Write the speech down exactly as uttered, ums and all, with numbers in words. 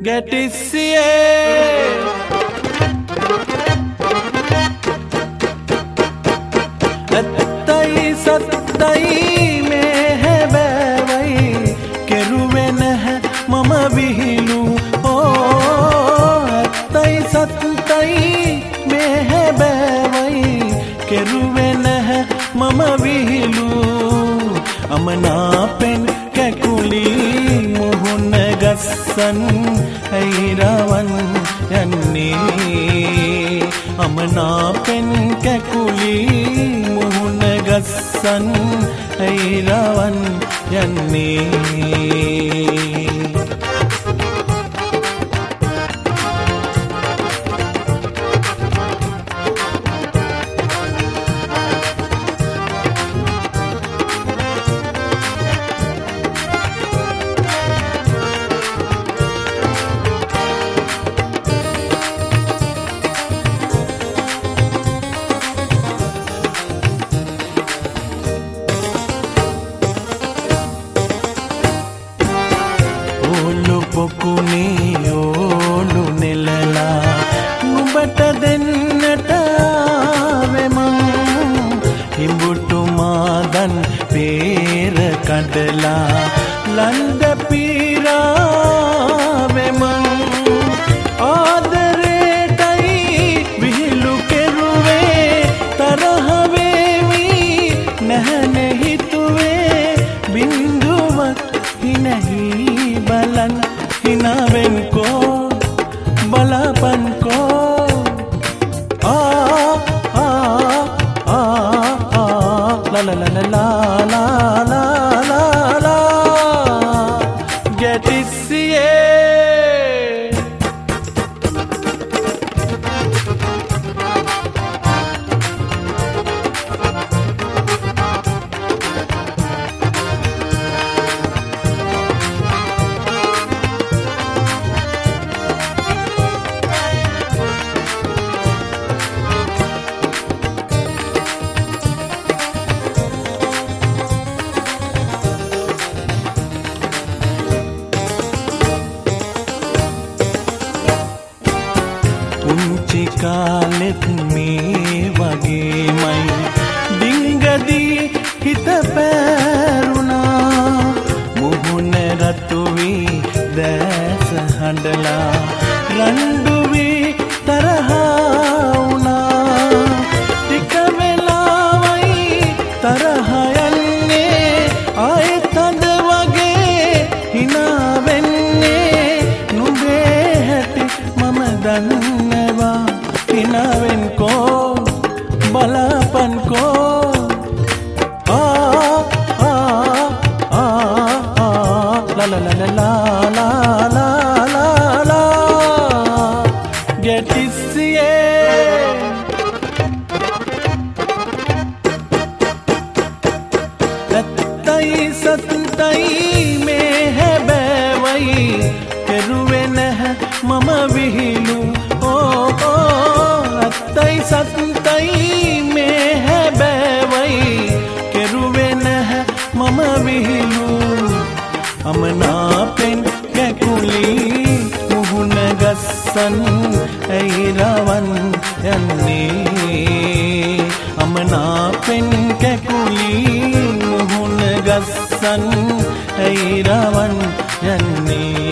ගැටිස්සියේ ඇත්තයි සත්තයි මේ හැබෑවයි කෙරුවේ නැහැ මම විහිළු ඕ ඇත්තයි සත්තයි මේ හැබෑවයි කෙරුවේ නැහැ මම විහිළු අමනාපෙන් කැකුලි මුහුණ ගස්සන් ඇයිරවන් යන්නේ අමනාපෙන් කැකුලි මුහුණ ගස්සන් ඇයිරවන් යන්නේ පොකුණේ ඕලු නෙලලා නුඹට දෙන්නට වෙමං හිඹුටු මාදන් පේර කඩලා ලන්ඩ පීරා වෙමං ආදරේටයි විහිළු කෙරුවේ තරහ වේවි නැහැනේ හිතුවේ බින්දුවක් හිනහි බලන් hinavenko balapanko ah ah ah ah la la la la la la la la ගැටිස්සියේ පුංචි කාලෙත් මේ වගේමයි ඩිංගදී හිත පැරුණා මුහුණ රතු වී දැස හඬලා රණ්ඩු වී තරහා වුණා ටික වෙලාවයි තරහ යන්නේ ආයෙත් අද වගේ hina වෙන්නේ නුඹේ හැටි මම දන්නවා hinavenko balapanko ah ah ah ah la la la la la la la la la ගැටිස්සියේ ඇත්තයි සත්තයි මේ හැබෑවයි කෙරුවේ නැහැ මම විහිළු ඕ ඇත්තයි සත්තයි මේ හැබෑවයි කෙරුවේ නැහැ මම විහිළු අමනාපෙන් කැකුලි මුහුණ ගස්සන් ඇයිරවන් යන්නේ අමනාපෙන් කැකුලි මුහුණ ගස්සන් ඇයිරවන් යන්නේ